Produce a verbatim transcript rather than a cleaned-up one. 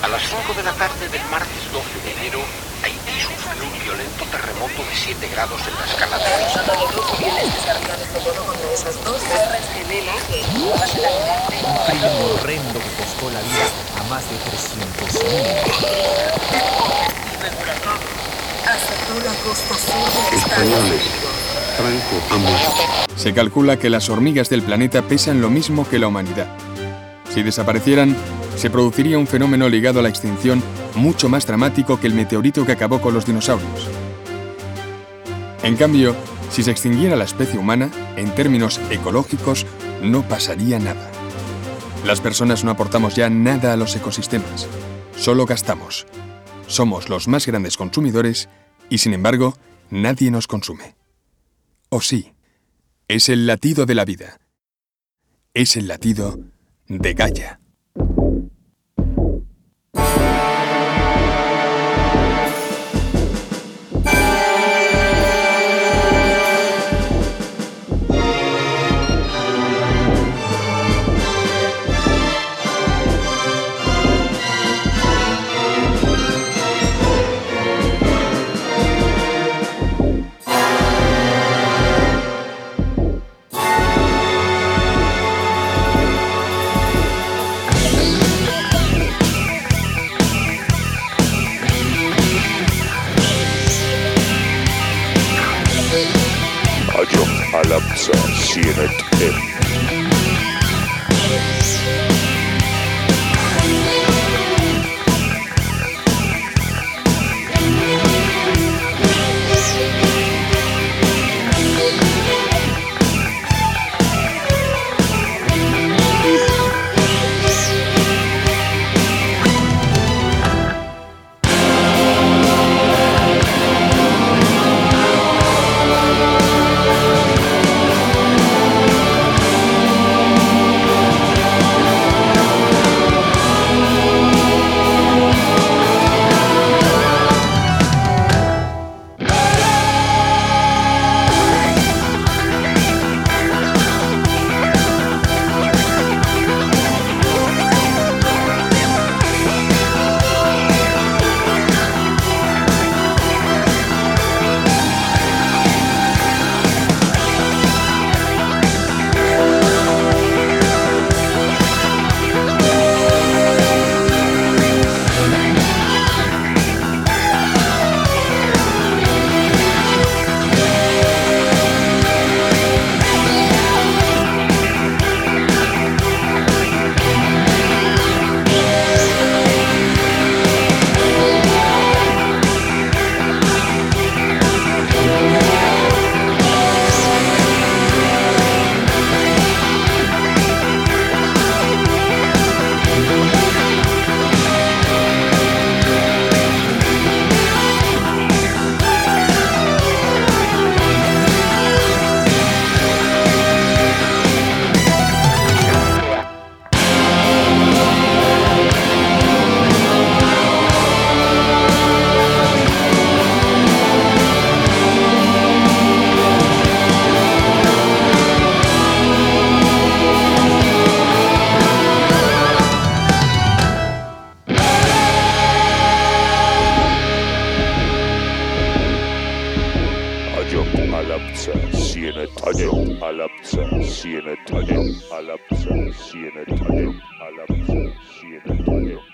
A las cinco de la tarde del martes doce de enero, Haití sufrió un violento terremoto de siete grados en la escala de Richter. Todo el grupo viene descargado todo contra esas dos torres gemelas que acaban de accidente. Un crimen horrendo que costó la vida a más de trescientos mil. Azotó la costa sur de Estados Españoles, Unidos. Franco ha muerto. Se calcula que las hormigas del planeta pesan lo mismo que la humanidad. Si desaparecieran, se produciría un fenómeno ligado a la extinción mucho más dramático que el meteorito que acabó con los dinosaurios. En cambio, si se extinguiera la especie humana, en términos ecológicos, no pasaría nada. Las personas no aportamos ya nada a los ecosistemas, solo gastamos. Somos los más grandes consumidores y, sin embargo, nadie nos consume. ¿O sí? Es el latido de la vida. Es el latido de Gaia. Alapsa Sienet M. Alapsa Sienet Adem Alapsa Sienet Adem Alapsa Sienet Adem Alapsa Sienet Adem